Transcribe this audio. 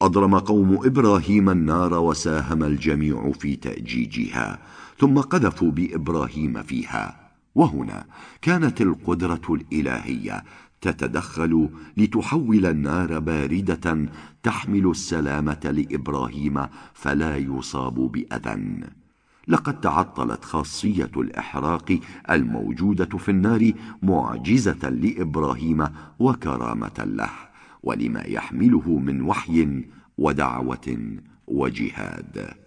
أضرم قوم إبراهيم النار وساهم الجميع في تأجيجها، ثم قذفوا بإبراهيم فيها. وهنا كانت القدرة الإلهية تتدخل لتحول النار باردة تحمل السلامة لإبراهيم فلا يصاب بأذى. لقد تعطلت خاصية الإحراق الموجودة في النار معجزة لإبراهيم وكرامة له، ولما يحمله من وحي ودعوة وجهاد.